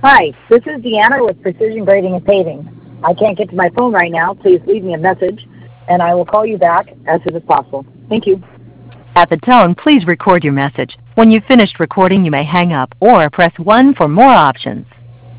Hi, this is Deanna with Precision Grading and Paving. I can't get to my phone right now. Please leave me a message, and I will call you back as soon as possible. Thank you. At the tone, please record your message. When you've finished recording, you may hang up or press 1 for more options.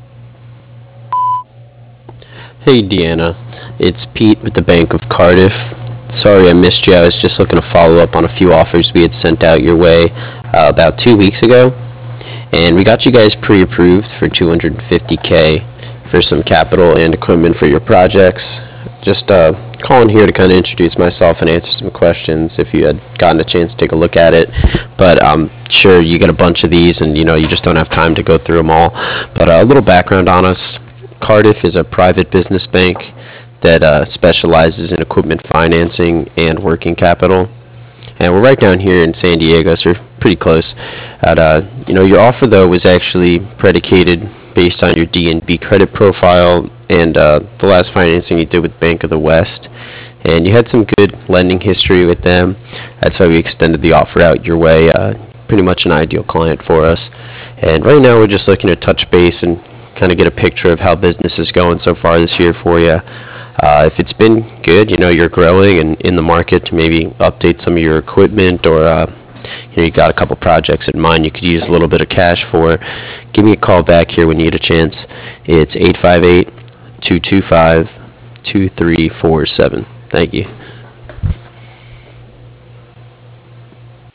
Hey Deanna, it's Pete with the Bank of Cardiff. Sorry I missed you. I was just looking to follow up on a few offers we had sent out your way about 2 weeks ago. And we got you guys pre-approved for $250K for some capital and equipment for your projects. Just calling here to kind of introduce myself and answer some questions if you had gotten a chance to take a look at it. But I'm sure you get a bunch of these and you just don't have time to go through them all. But a little background on us. Cardiff is a private business bank that specializes in equipment financing and working capital. And we're right down here in San Diego, so we're pretty close. Your offer, though, was actually predicated based on your D&B credit profile and the last financing you did with Bank of the West. And you had some good lending history with them. That's why we extended the offer out your way. Pretty much an ideal client for us. And right now we're just looking to touch base and kind of get a picture of how business is going so far this year for you. If it's been good, you're growing and in the market to maybe update some of your equipment or you got a couple projects in mind you could use a little bit of cash for, give me a call back here when you get a chance. It's 858-225-2347. Thank you.